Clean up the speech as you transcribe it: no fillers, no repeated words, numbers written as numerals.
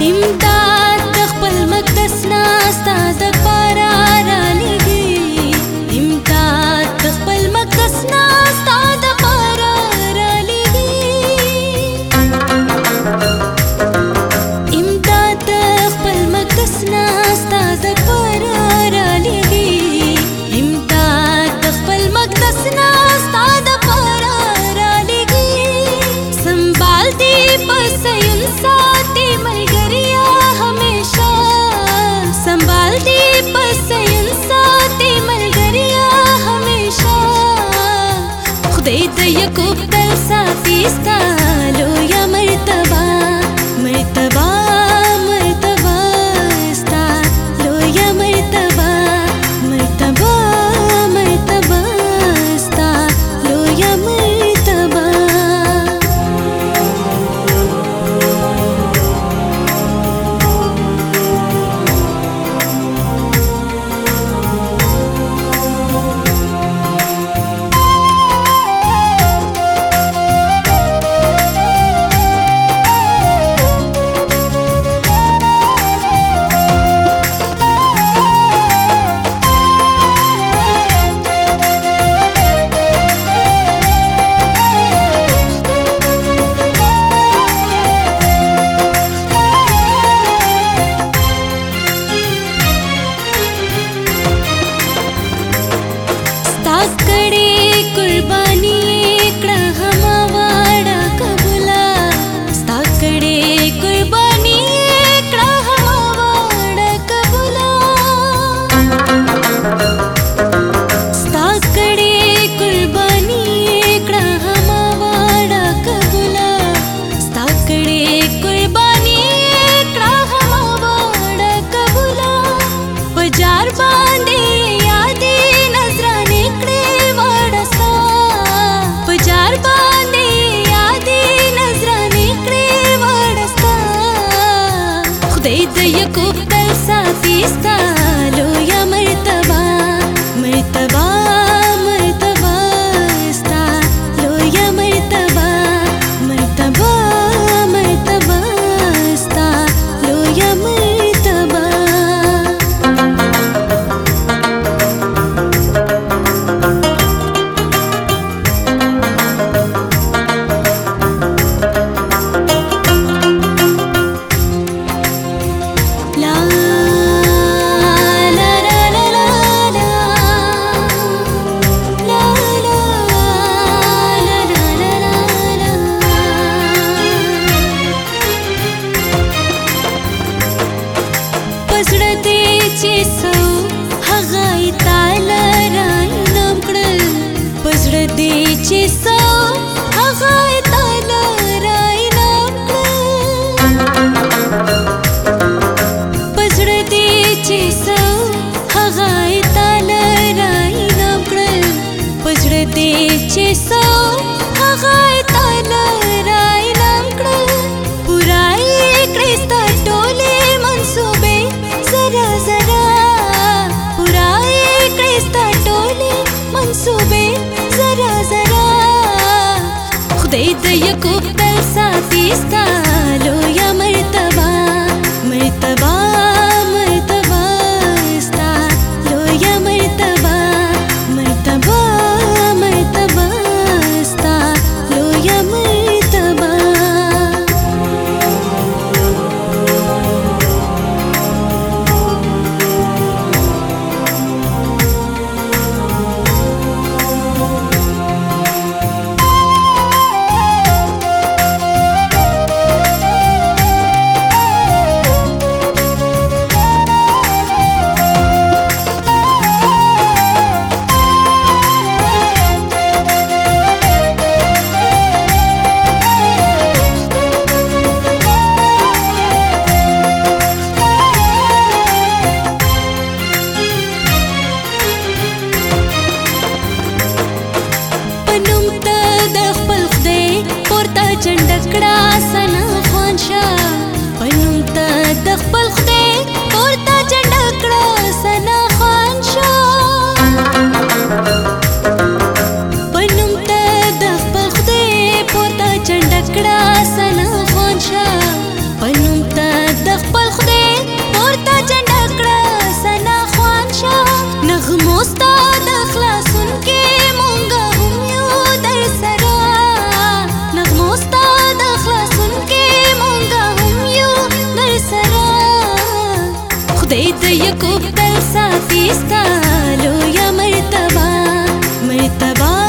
امداد د خپل مقدس نه ستا دپاره رالېږي امداد د خپل مقدس نه ستا دپاره رالېږي امداد د خپل مقدس نه ستا دپاره رالېږي امداد د خپل مقدس نه ستا دپاره رالېږي سنبال دې په صیون ساتي ملګریا همیشه سنبال دې په صیون ساتي ملګریا همیشه خدای د یعقوب تل ساتي ستا لویه مرتبه مرتبه مرتبه ستا لویه مرتبه مرتبه مرتبه ستا لویه مرتبه یعقوب تل ساتي ستا لویه مرتبه مرتبه مرتبه ستا لویه مرتبه مرتبه مرتبه ستا لویه مرتبه خدای د یعقوب تل ساتي ستا لویه مرتبه مرتبه مرتبه ستا لویه مرتبه مرتبه مرتبه ستا لویه مرتبه کړه سنا خوان شاه پنوم ته د يكب بلساتي ستالو يا مرتبة مرتبة